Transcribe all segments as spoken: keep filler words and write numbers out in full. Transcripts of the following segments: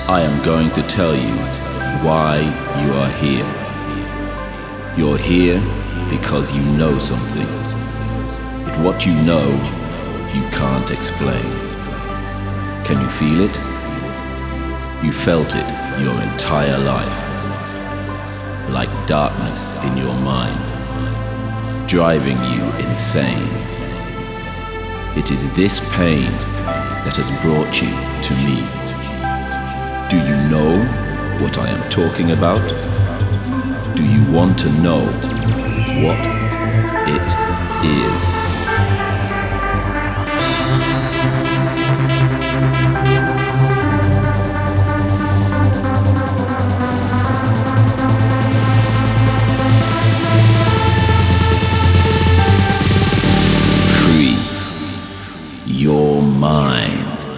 I am going to tell you why you are here. You're here because you know something. But what you know, you can't explain. Can you feel it? You felt it your entire life. Like darkness in your mind, driving you insane. It is this pain that has brought you to me. Do you know what I am talking about? Do you want to know what it is? Free your mind.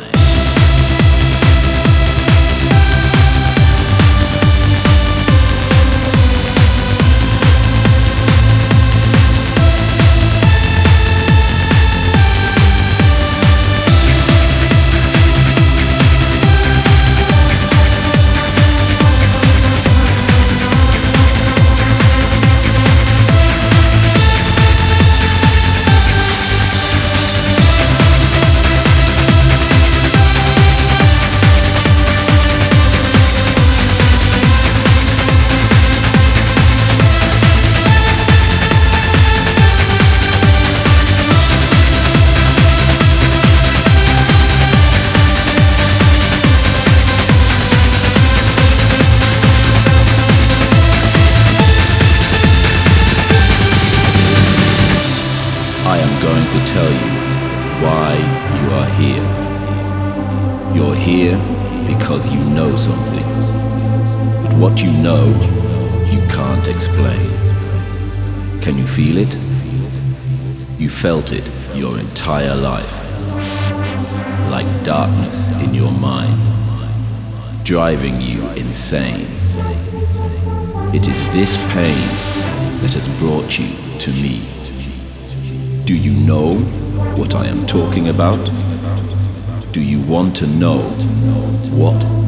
I am going to tell you why you are here. You're here because you know something. But what you know, you can't explain. Can you feel it? You felt it your entire life. Like darkness in your mind, driving you insane. It is this pain that has brought you to me. Do you know what I am talking about? Do you want to know what